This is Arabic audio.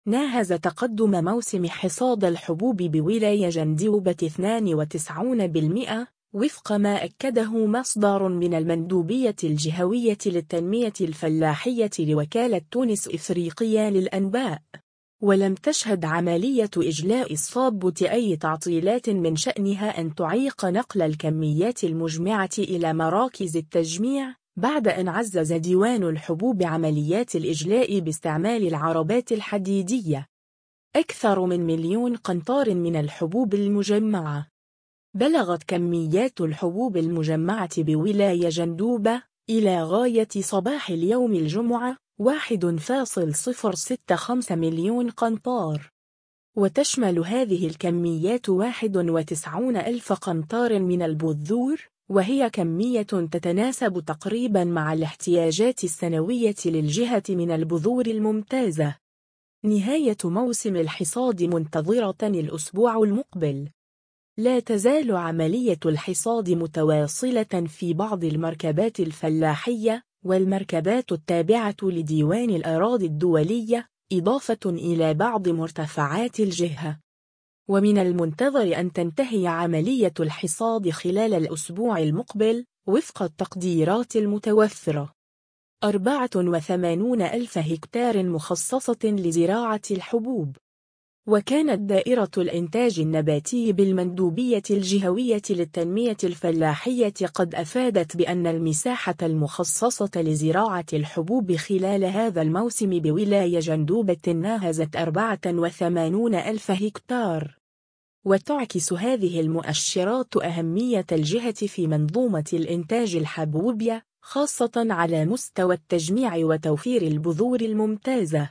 ناهز تقدم موسم حصاد الحبوب بولاية جندوبة 92%، وفق ما أكده مصدر من المندوبية الجهوية للتنمية الفلاحية لوكالة تونس إفريقية للأنباء. ولم تشهد عملية إجلاء الصابة أي تعطيلات من شأنها أن تعيق نقل الكميات المجمعة إلى مراكز التجميع، بعد أن عزز ديوان الحبوب عمليات الإجلاء باستعمال العربات الحديدية. أكثر من 1,000,000 قنطار من الحبوب المجمعة. بلغت كميات الحبوب المجمعة بولاية جندوبة إلى غاية صباح اليوم الجمعة 1.065 مليون قنطار، وتشمل هذه الكميات 91,000 قنطار من البذور، وهي كمية تتناسب تقريبا مع الاحتياجات السنوية للجهة من البذور الممتازة. نهاية موسم الحصاد منتظرة الأسبوع المقبل. لا تزال عملية الحصاد متواصلة في بعض المركبات الفلاحية والمركبات التابعة لديوان الأراضي الدولية، إضافة إلى بعض مرتفعات الجهة. ومن المنتظر أن تنتهي عملية الحصاد خلال الأسبوع المقبل وفق التقديرات المتوفرة. 84,000 هكتار مخصصة لزراعة الحبوب. وكانت دائرة الإنتاج النباتي بالمندوبية الجهوية للتنمية الفلاحية قد أفادت بأن المساحة المخصصة لزراعة الحبوب خلال هذا الموسم بولاية جندوبة ناهزت 84,000 هكتار. وتعكس هذه المؤشرات أهمية الجهة في منظومة الإنتاج الحبوبية، خاصة على مستوى التجميع وتوفير البذور الممتازة.